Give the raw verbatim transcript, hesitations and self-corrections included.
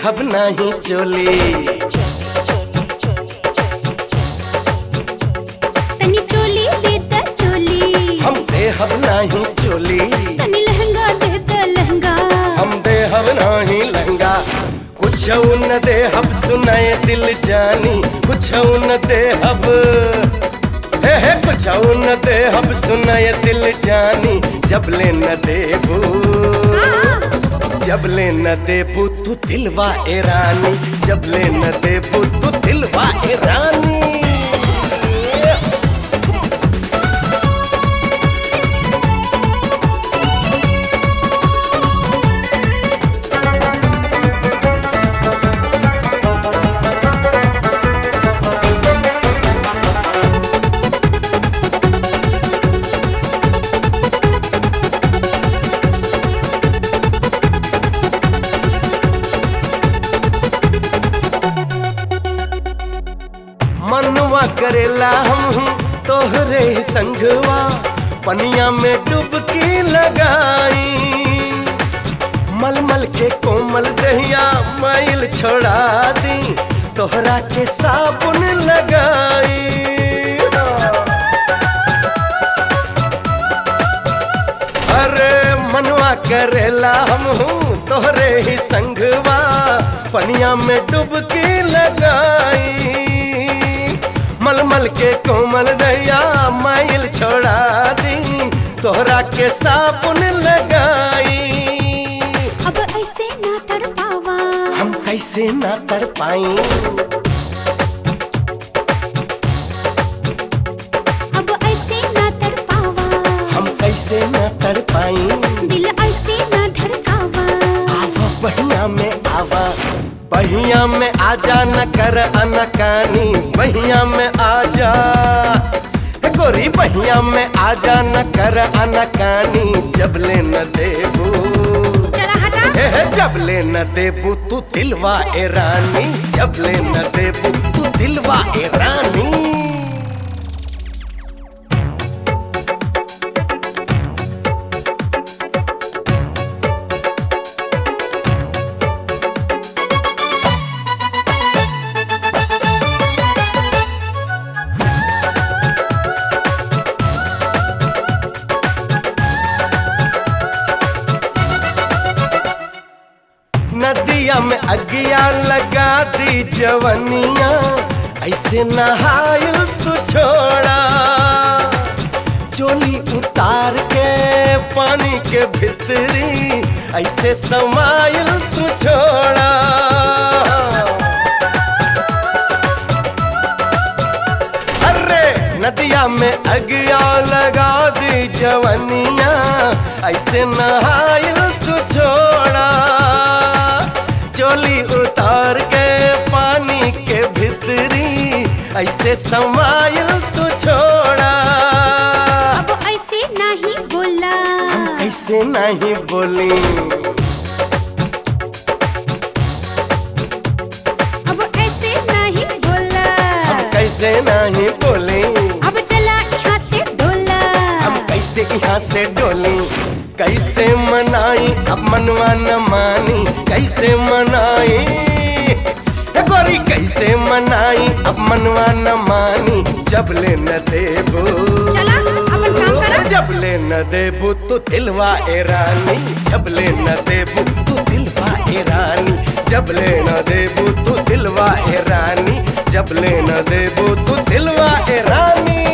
देहब नाही चोली। तनी चोली दे द चोली। हम देहब नाही चोली। तनी लहंगा दे द लहंगा। हम देहब नाही लहंगा। कुछ न देहब सुनाए दिल जानी, कुछ न देहब हे हे कुछ न देहब सुनाए दिल जानी। जब ले न देबू जब ले न देबू तू दिलवा ए रानी। जब ले न देबू तू दिलवा ए रानी। मनवा करेला हम तोहरे संगवा, पनिया में डुबकी लगाई। मलमल के कोमल दहिया मैल छोड़ा दी, तोहरा के साबुन लगाई। अरे मनवा करेला हम तोहरे ही संगवा, पनिया में डुबकी लगाई। मलमल के कोमल दया मैल छोड़ा दी, तोहरा के साबुन लगाई। अब ऐसे ना तड़पावा, हम कैसे ना तड़पाई। अब ऐसे ना तड़पावा, हम कैसे ना तड़पाई। दिल ऐसे ना धड़कावा। आवा बहिया में आवा, बहिया में आजा न कर अनकानी। बहिया में आजा गोरी, बहिया में आजा न कर अनकानी। जब ले न देबू चला हटा। हे हे जब ले न देबू तू दिलवा ए रानी। जब ले न देबू तू दिलवा ए रानी। नदिया में अगिया लगा दी जवनिया, ऐसे नहायल तू छोड़ा। चोली उतार के पानी के भीतरी, ऐसे समायल तू छोड़ा। अरे नदिया में अगिया लगा दी जवनिया, ऐसे नहायल तू छोड़ा। चोली उतार के पानी के भीतरी, ऐसे समायल तू छोड़ा। अब ऐसे नहीं बोला, हम कैसे नहीं बोली। अब ऐसे नहीं बोला, हम कैसे नहीं बोली। अब चला यहाँ से डोला। हम कैसे यहाँ से डोली। कैसे मनाई अब मनवा न मानी। कैसे मनाई गोरी, कैसे मनाई अब मनवा न मानी। जब ले न देबू चला अपन काम करा। जब ले न देबू तू दिलवा ए रानी। जब ले न देबू तू दिलवा ए रानी। जब ले न देबू तू दिलवा ए रानी। जब ले न देबू तू दिलवा ए रानी।